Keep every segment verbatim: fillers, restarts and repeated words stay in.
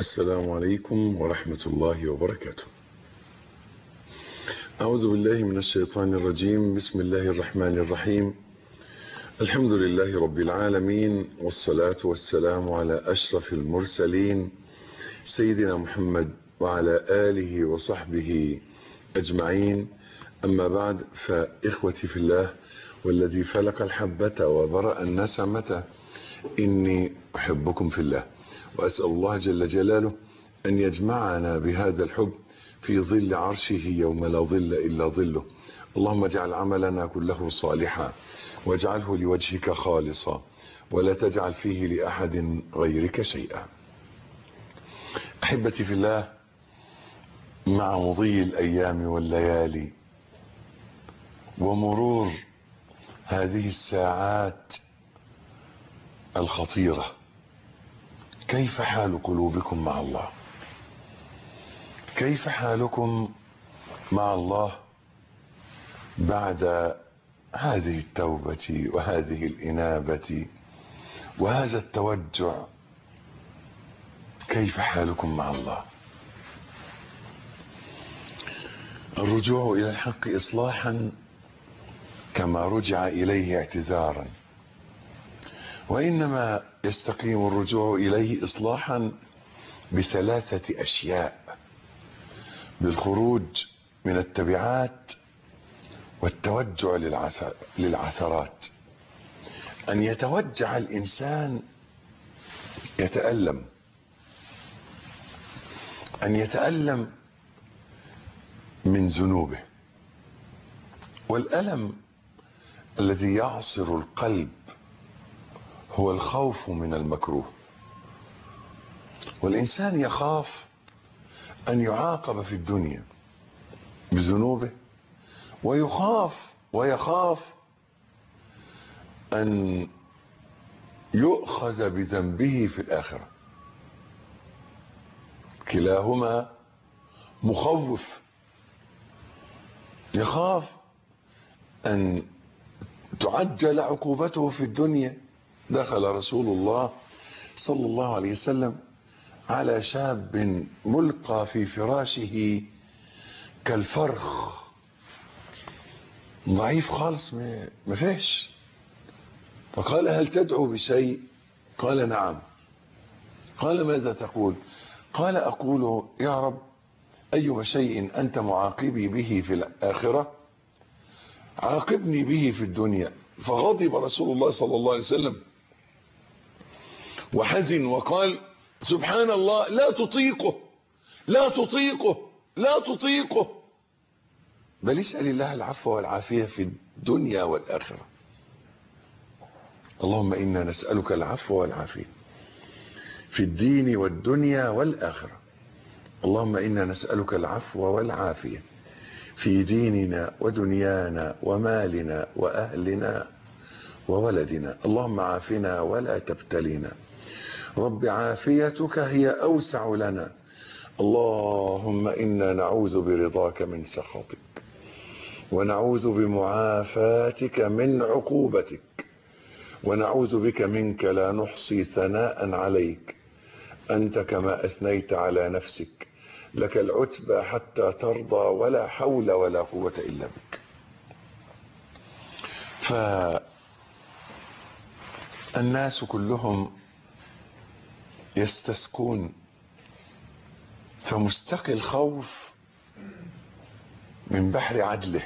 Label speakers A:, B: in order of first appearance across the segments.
A: السلام عليكم ورحمة الله وبركاته. أعوذ بالله من الشيطان الرجيم. بسم الله الرحمن الرحيم. الحمد لله رب العالمين، والصلاة والسلام على أشرف المرسلين سيدنا محمد وعلى آله وصحبه أجمعين. أما بعد، فإخوتي في الله والذي فلق الحبة وبرأ النسمة، إني أحبكم في الله، وأسأل الله جل جلاله أن يجمعنا بهذا الحب في ظل عرشه يوم لا ظل إلا ظله. اللهم اجعل عملنا كله صالحا واجعله لوجهك خالصا ولا تجعل فيه لأحد غيرك شيئا. أحبتي في الله، مع مضي الأيام والليالي ومرور هذه الساعات الخطيرة، كيف حال قلوبكم مع الله؟ كيف حالكم مع الله بعد هذه التوبة وهذه الإنابة وهذا التوجع؟ كيف حالكم مع الله؟ الرجوع إلى الحق إصلاحا كما رجع إليه اعتذارا، وإنما يستقيم الرجوع إليه إصلاحا بثلاثة أشياء: بالخروج من التبعات والتوجع للعثرات. أن يتوجع الإنسان يتألم، أن يتألم من ذنوبه، والألم الذي يعصر القلب هو الخوف من المكروه. والإنسان يخاف أن يعاقب في الدنيا بذنوبه، ويخاف ويخاف أن يؤخذ بذنبه في الآخرة. كلاهما مخوف. يخاف أن تعجل عقوبته في الدنيا. دخل رسول الله صلى الله عليه وسلم على شاب ملقى في فراشه كالفرخ، ضعيف خالص، ما فيش. فقال: هل تدعو بشيء؟ قال: نعم. قال: ماذا تقول؟ قال: أقول يا رب، أي شيء أنت معاقبي به في الآخرة عاقبني به في الدنيا. فغضب رسول الله صلى الله عليه وسلم وحزن وقال: سبحان الله، لا تطيقه لا تطيقه لا تطيقه بل اسأل الله العفو والعافية في الدنيا والآخرة. اللهم إنا نسألك العفو والعافية في الدين والدنيا والآخرة. اللهم إنا نسألك العفو والعافية في ديننا ودنيانا ومالنا وأهلنا وولدنا. اللهم عافنا ولا تبتلينا. رب عافيتك هي أوسع لنا. اللهم إنا نعوذ برضاك من سخطك، ونعوذ بمعافاتك من عقوبتك، ونعوذ بك منك لا نحصي ثناء عليك، أنت كما أثنيت على نفسك، لك العتبى حتى ترضى، ولا حول ولا قوة إلا بك. فالناس كلهم يستسقون، فمستقي الخوف من بحر عدله،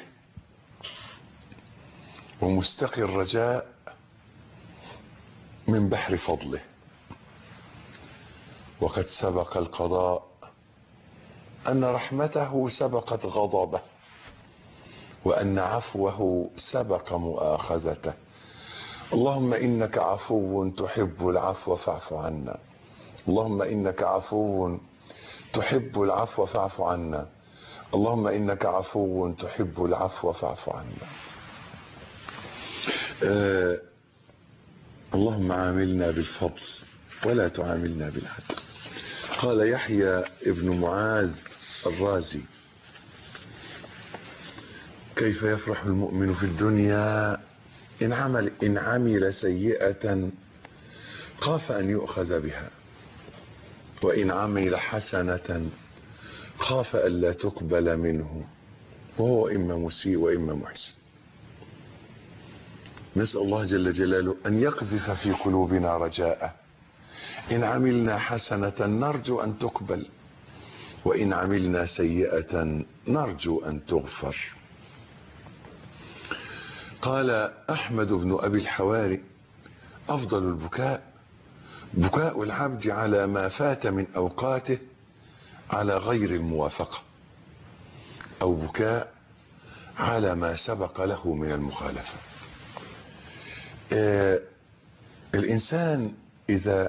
A: ومستقي الرجاء من بحر فضله. وقد سبق القضاء أن رحمته سبقت غضبه، وأن عفوه سبق مؤاخذته. اللهم إنك عفو تحب العفو فاعف عنا. اللهم إنك عفو تحب العفو فاعف عنا. اللهم إنك عفو تحب العفو فاعف عنا. آه اللهم عاملنا بالفضل ولا تعاملنا بالعدل. قال يحيى ابن معاذ الرازي: كيف يفرح المؤمن في الدنيا إن عمل, إن عمل سيئة خاف أن يؤخذ بها، وإن عمل حسنة خاف ألا تقبل منه وهو إما مسيء وإما محسن. نسأل الله جل جلاله أن يقذف في قلوبنا رجاءه. إن عملنا حسنة نرجو أن تقبل، وإن عملنا سيئة نرجو أن تغفر. قال أحمد بن أبي الحواري: أفضل البكاء بكاء العبد على ما فات من أوقاته على غير الموافقة، أو بكاء على ما سبق له من المخالفة. آه الإنسان إذا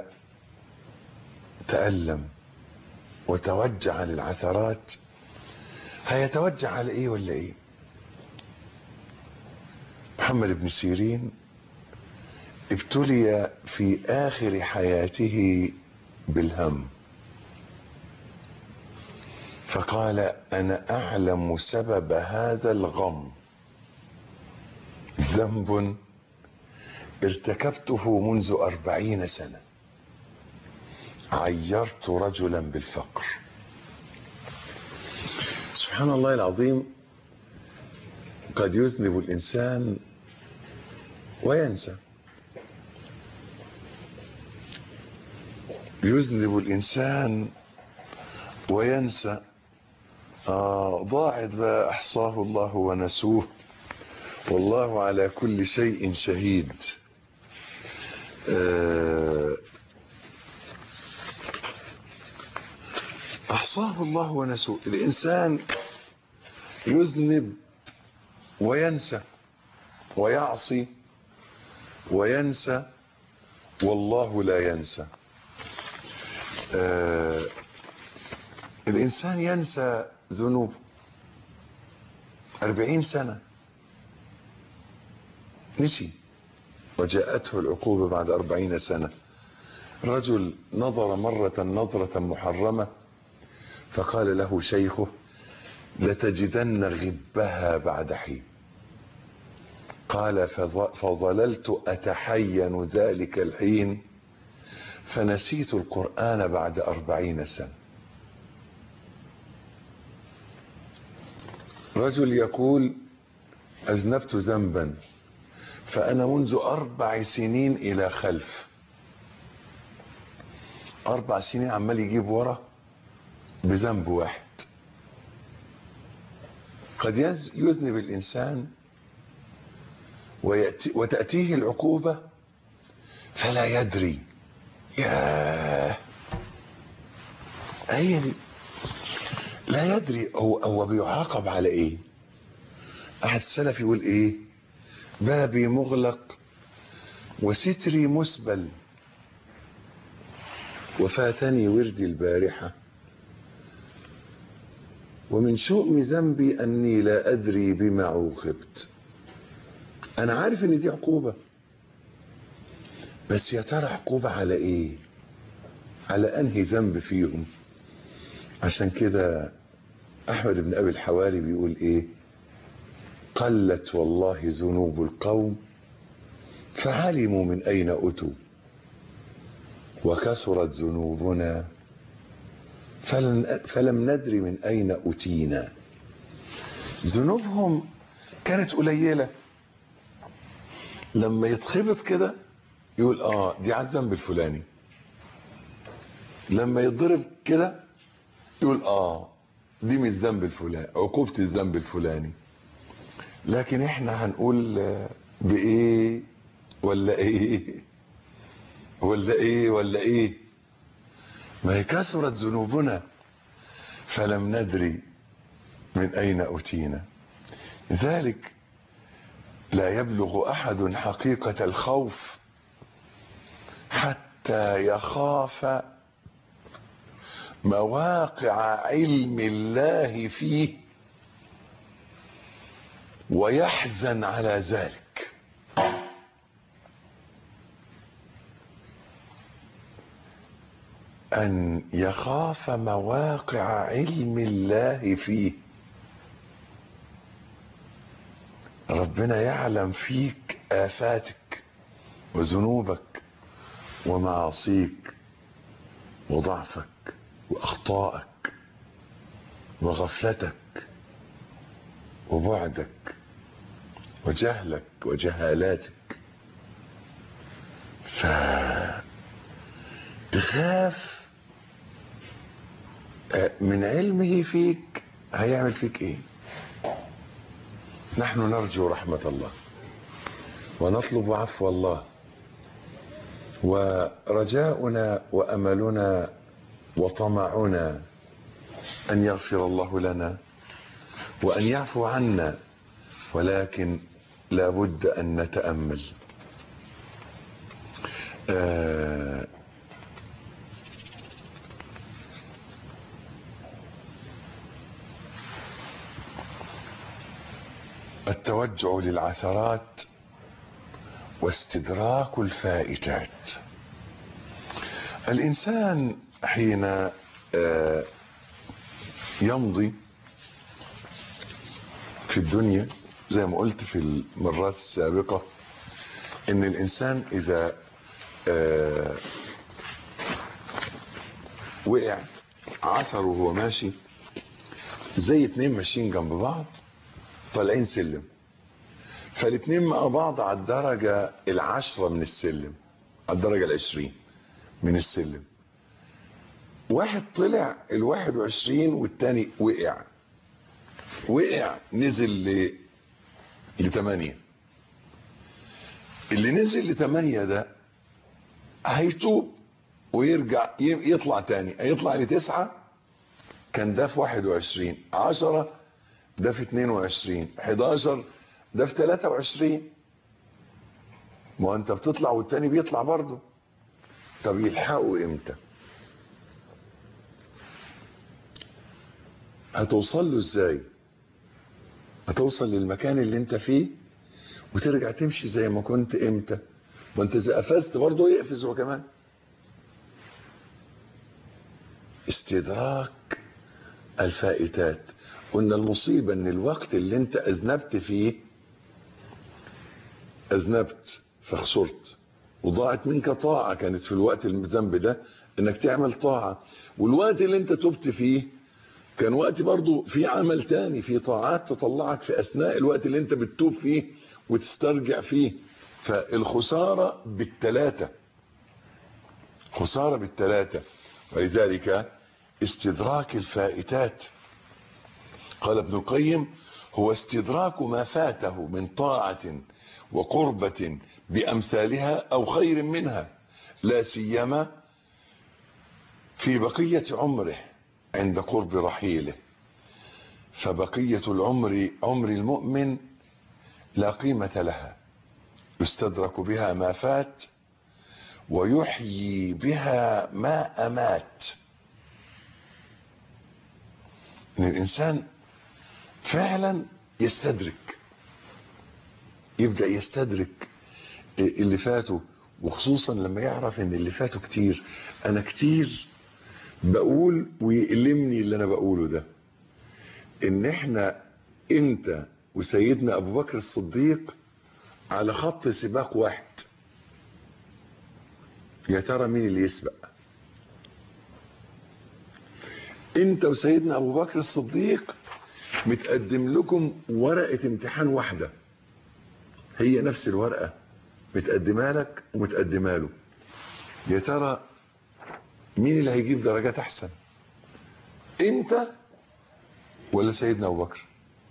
A: تألم وتوجع للعثرات هيتوجع على إيه ولا إيه؟ محمد بن سيرين ابتلي في آخر حياته بالهم، فقال: أنا أعلم سبب هذا الغم ذنب ارتكبته منذ أربعين سنة، عيرت رجلا بالفقر. سبحان الله العظيم، قد يذنب الإنسان وينسى، يذنب الإنسان وينسى. آه ضاعت بقى، أحصاه الله ونسوه والله على كل شيء شهيد. آه أحصاه الله ونسوه. الإنسان يذنب وينسى ويعصي وينسى والله لا ينسى. آه الإنسان ينسى ذنوب أربعين سنة نسي، وجاءته العقوبة بعد أربعين سنة. رجل نظر مرة نظرة محرمة فقال له شيخه: لتجدن غبها بعد حين. قال: فظللت أتحين ذلك الحين فنسيت القرآن بعد أربعين سنة. رجل يقول: أذنبت ذنبا فأنا منذ أربع سنين إلى خلف، أربع سنين عمال يجيب ورا بذنب واحد. قد يذنب الإنسان ويأتي وتأتيه العقوبة فلا يدري. ياه، هي دي، لا يدري هو هو بيعاقب على ايه. احد السلف يقول ايه: بابي مغلق وستري مسبل وفاتني وردي البارحة ومن شؤم ذنبي اني لا ادري بما عوقبت. انا عارف ان دي عقوبة، بس يا ترى عقوبة على ايه؟ على انهي ذنب فيهم؟ عشان كده احمد بن ابي الحواري بيقول ايه: قلت والله ذنوب القوم فعلموا من اين اتوا، وكثرت ذنوبنا فلم ندري من اين اتينا. ذنوبهم كانت قليلة، لما يتخبط كده يقول اه دي على الذنب الفلاني، لما يتضرب كده يقول اه دي من الذنب الفلاني، عقوبة الذنب الفلاني. لكن احنا هنقول بايه ولا ايه ولا ايه ولا ايه؟ ما هي كثرت ذنوبنا فلم ندري من اين اتينا. لذلك لا يبلغ احد حقيقة الخوف حتى يخاف مواقع علم الله فيه ويحزن على ذلك. أن يخاف مواقع علم الله فيه. ربنا يعلم فيك آفاتك وذنوبك ومعاصيك وضعفك وأخطائك وغفلتك وبعدك وجهلك وجهالاتك، فتخاف من علمه فيك هيعمل فيك ايه. نحن نرجو رحمة الله ونطلب عفو الله، ورجاؤنا وأملنا وطمعنا أن يغفر الله لنا وأن يعفو عنا، ولكن لا بد أن نتأمل. آه التوجع للعثرات واستدراك الفائتات. الإنسان حين آه يمضي في الدنيا، زي ما قلت في المرات السابقة، ان الانسان اذا آه وقع عثر وهو ماشي، زي اتنين ماشيين جنب بعض طالعين سلم، فالاتنين مع بعض على الدرجة العشرة من السلم، على الدرجة العشرين من السلم. واحد طلع الواحد وعشرين والتاني وقع وقع نزل ل لتمانية. اللي نزل لتمانية ده هيتوب ويرجع يطلع تاني، هيطلع لتسعة، كان ده في واحد وعشرين، عشرة ده في اتنين وعشرين، حداشر ده في تلاتة وعشرين. ما انت بتطلع والتاني بيطلع برضه. طب يلحقوا امتى؟ هتوصل له ازاي؟ هتوصل للمكان اللي انت فيه وترجع تمشي زي ما كنت امتى؟ وانت اذا قفزت برضه يقفز هو كمان. استدراك الفائتات. قلنا المصيبة ان الوقت اللي انت اذنبت فيه، اذنبت فخسرت وضاعت منك طاعة كانت في الوقت الذنب ده انك تعمل طاعة، والوقت اللي انت تبت فيه كان وقت برضو في عمل تاني، في طاعات تطلعك في اثناء الوقت اللي انت بتتوب فيه وتسترجع فيه. فالخسارة بالتلاتة، خسارة بالتلاتة. ولذلك استدراك الفائتات، قال ابن القيم: هو استدراك ما فاته من طاعة وقربة بأمثالها أو خير منها، لا سيما في بقية عمره عند قرب رحيله. فبقية العمر عمر المؤمن لا قيمة لها، يستدرك بها ما فات ويحيي بها ما أمات. إن الإنسان فعلا يستدرك، يبدأ يستدرك اللي فاته، وخصوصا لما يعرف ان اللي فاته كتير. انا كتير بقول ويألمني اللي انا بقوله ده، ان احنا انت وسيدنا ابو بكر الصديق على خط سباق واحد. يا ترى مين اللي يسبق؟ انت وسيدنا ابو بكر الصديق متقدم لكم ورقة امتحان واحدة، هي نفس الورقة متقدمة لك ومتقدمة له. يا ترى مين اللي هيجيب درجات احسن؟ انت ولا سيدنا ابو بكر؟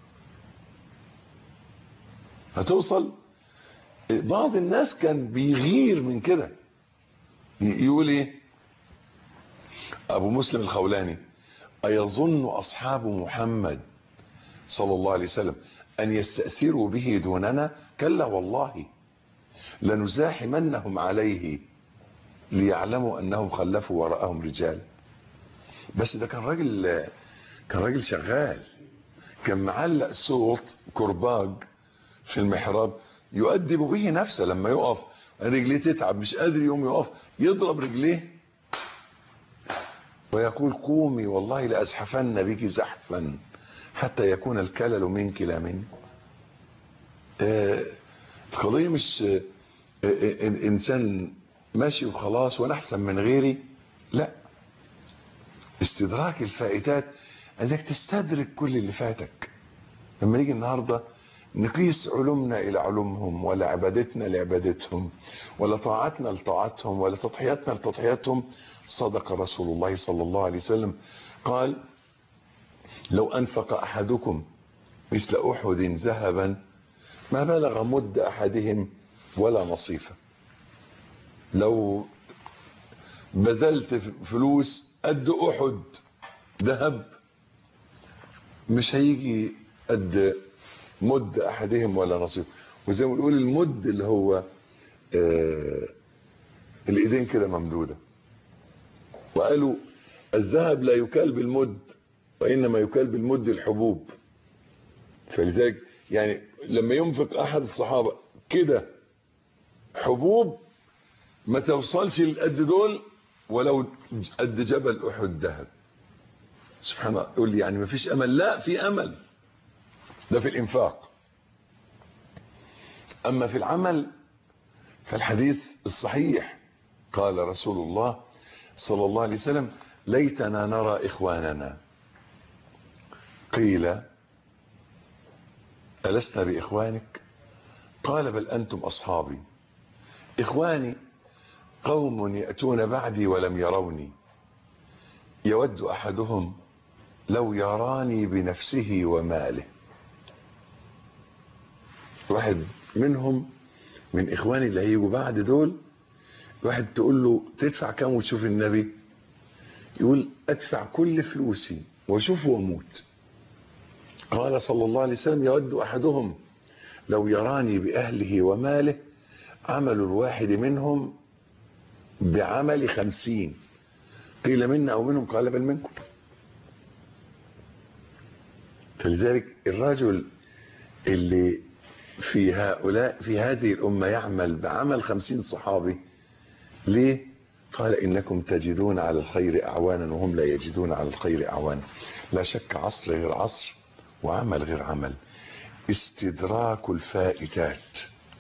A: هتوصل. بعض الناس كان بيغير من كده، يقول ايه ابو مسلم الخولاني: ايظن اصحاب محمد صلى الله عليه وسلم ان يستأثروا به دوننا؟ كلا والله لنزاحمنهم عليه ليعلموا انهم خلفوا وراءهم رجال. بس ده كان راجل، كان راجل شغال، كان معلق صوت كرباج في المحراب يؤدب به نفسه. لما يقف رجليه تتعب مش قادر يقوم يقف، يضرب رجليه ويقول: قومي والله لأزحفن بك زحفا حتى يكون الكلل منك لا مني. آه القضية مش آه آه انسان ماشي وخلاص وانا احسن من غيري، لا. استدراك الفائتات، عايزك تستدرك كل اللي فاتك. لما نيجي النهارده نقيس علومنا الى علومهم، ولا عبادتنا لعبادتهم، ولا طاعتنا لطاعتهم، ولا تضحياتنا لتضحياتهم، صدق رسول الله صلى الله عليه وسلم قال: لو انفق احدكم مثل احد ذهبا ما بلغ مد احدهم ولا نصيفه. لو بذلت فلوس قد احد ذهب مش هيجي قد مد احدهم ولا نصيفه. وزي ما بنقول المد اللي هو آه الايدين كده ممدوده. وقالوا الذهب لا يكال بالمد وانما يكال بالمد الحبوب. فلذلك يعني لما ينفق احد الصحابه كده حبوب ما توصلش للقد دول ولو قد جبل احد ذهب. سبحان الله. يقول لي يعني ما فيش امل؟ لا، في امل. ده في الانفاق. اما في العمل فالحديث الصحيح قال رسول الله صلى الله عليه وسلم: ليتنا نرى اخواننا. قيل: ألسنا بإخوانك؟ قال: بل أنتم أصحابي. إخواني قوم يأتون بعدي ولم يروني، يود أحدهم لو يراني بنفسه وماله. واحد منهم من إخواني اللي هيجوا بعد دول، واحد تقول له تدفع كام وتشوف النبي؟ يقول: أدفع كل فلوسي وأشوفه وأموت. قال صلى الله عليه وسلم: يود أحدهم لو يراني بأهله وماله، عمل الواحد منهم بعمل خمسين. قيل: منا أو منهم؟ قال: بل منكم. فلذلك الرجل اللي في هؤلاء في هذه الأمة يعمل بعمل خمسين صحابي، ليه؟ قال: إنكم تجدون على الخير أعوانا وهم لا يجدون على الخير أعوانا. لا شك عصر غير عصر وعمل غير عمل. استدراك الفائتات.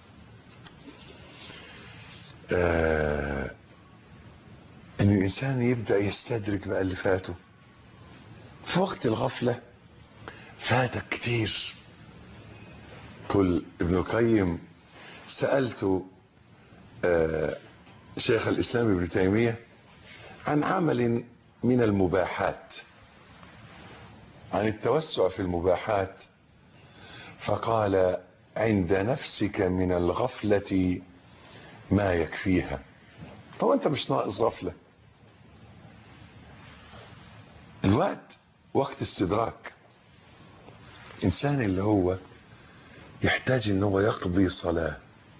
A: آه ان الانسان يبدأ يستدرك بقى اللي فاته. في وقت الغفلة فاتك كتير. قل ابن القيم: سألت آه شيخ الاسلام ابن تيمية عن عمل من المباحات، عن التوسع في المباحات، فقال: عند نفسك من الغفلة ما يكفيها. طب انت مش ناقص غفلة؟ الوقت وقت استدراك. انسان اللي هو يحتاج ان هو يقضي صلاة.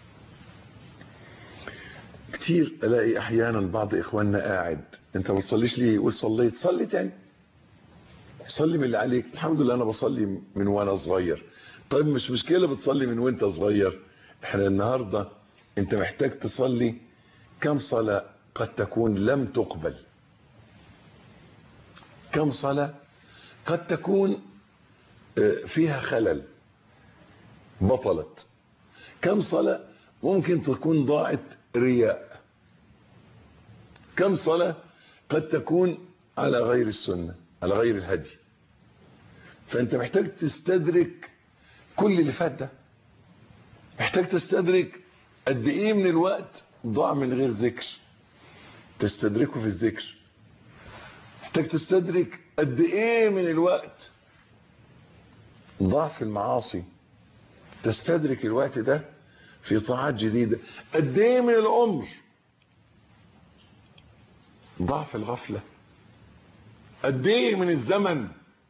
A: كتير الاقي احيانا بعض اخواننا قاعد: انت ما بتصليش ليه؟ يقول: صليت. صلي تاني، صلي من اللي عليك. الحمد لله انا بصلي من وانا صغير. طيب مش مشكلة بتصلي من وانت صغير. احنا النهاردة انت محتاج تصلي كم صلاة قد تكون لم تقبل، كم صلاة قد تكون فيها خلل بطلت، كم صلاة ممكن تكون ضاعت رياء، كم صلاة قد تكون على غير السنة، على غير الهدي. فانت محتاج تستدرك كل اللي فات ده. محتاج تستدرك قد ايه من الوقت ضاع من غير ذكر، تستدركه في الذكر. محتاج تستدرك قد ايه من الوقت ضاع في المعاصي، تستدرك الوقت ده في طاعات جديدة. قد ايه من العمر ضاع في الغفلة، قد ايه من الزمن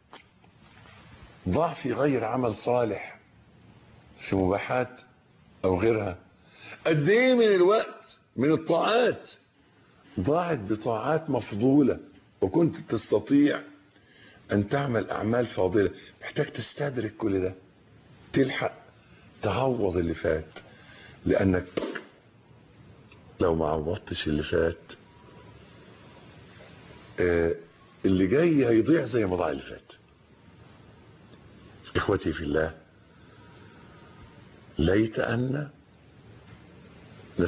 A: ضاع في غير عمل صالح، في مباحات او غيرها. قد ايه من الوقت من الطاعات ضاعت بطاعات مفضولة وكنت تستطيع ان تعمل اعمال فاضلة. محتاج تستدرك كل ده، تلحق تعوض اللي فات، لانك لو ما عوضتش اللي فات آه اللي جاي هيضيع زي ما ضاع اللي فات. اخوتي في الله، ليت أن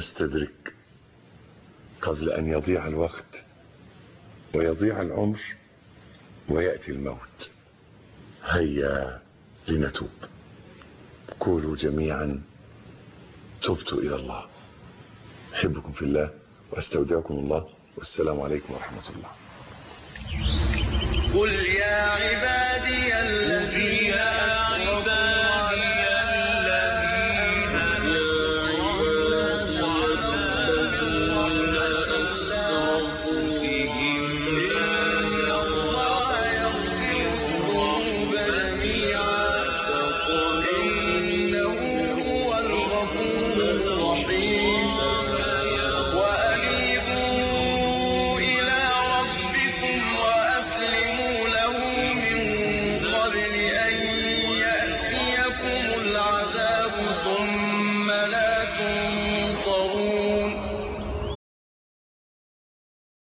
A: نستدرك قبل أن يضيع الوقت ويضيع العمر ويأتي الموت. هيا لنتوب. قولوا جميعا تبت إلى الله. أحبكم في الله وأستودعكم الله، والسلام عليكم ورحمة الله.
B: قل يا عبادي